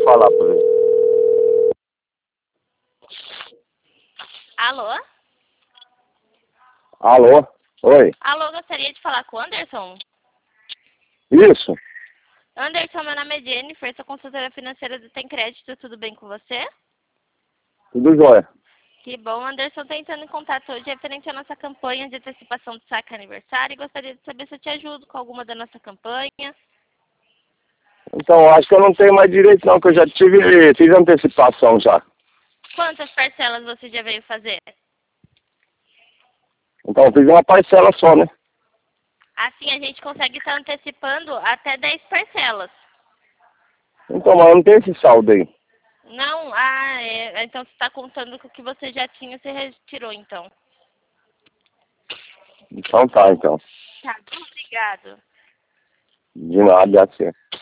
falar pra ele. Alô? Alô? Oi? Alô, gostaria de falar com o Anderson? Isso? Anderson, meu nome é Jennifer, sou consultora financeira do Tem Crédito, tudo bem com você? Tudo jóia. Que bom, Anderson, tô entrando em contato hoje referente à nossa campanha de antecipação do saque aniversário e gostaria de saber se eu te ajudo com alguma da nossa campanha. Então, acho que eu não tenho mais direito não, que eu já fiz antecipação já. Quantas parcelas você já veio fazer? Então, eu fiz uma parcela só, né? Assim a gente consegue estar antecipando até 10 parcelas. Então, mas eu não tenho esse saldo aí. Não? Então você está contando com o que você já tinha, você retirou então. Então tá, então. Tá, obrigado. De nada, assim.